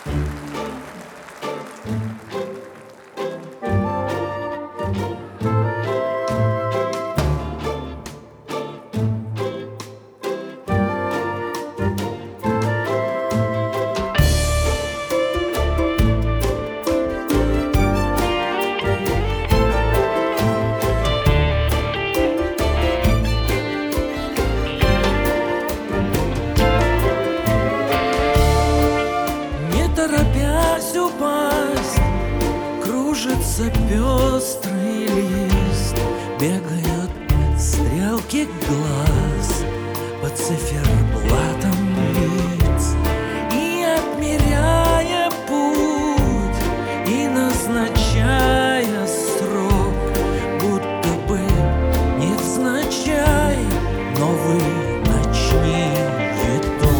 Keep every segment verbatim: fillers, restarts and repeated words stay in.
Торопясь упасть, кружится пестрый лист, бегают стрелки глаз по циферблатам лиц, и, отмеряя путь и назначая срок, будто бы невзначай новый начни виток.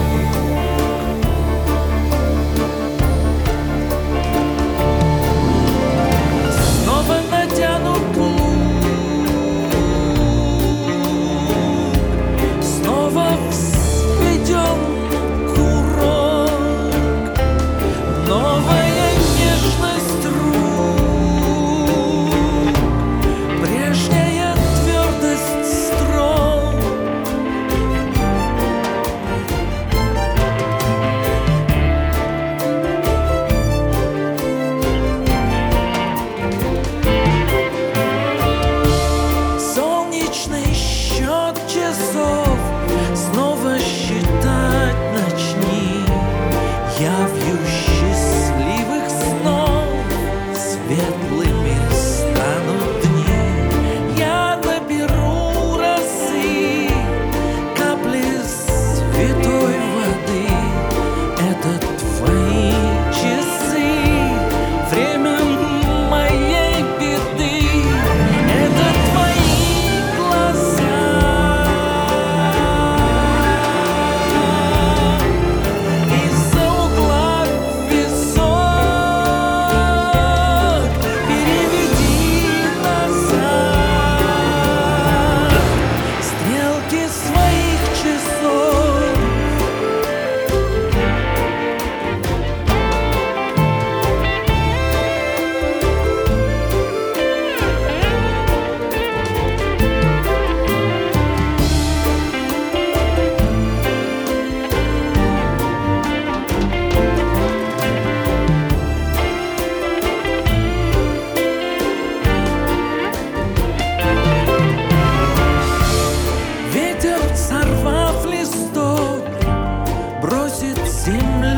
Снова считать начни, я вью счастливых снов, светлыми станут дни. Я наберу росы, капли святой воды. Это твои часы, время моей беды. Это твои глаза, сорвав листок, бросит землю.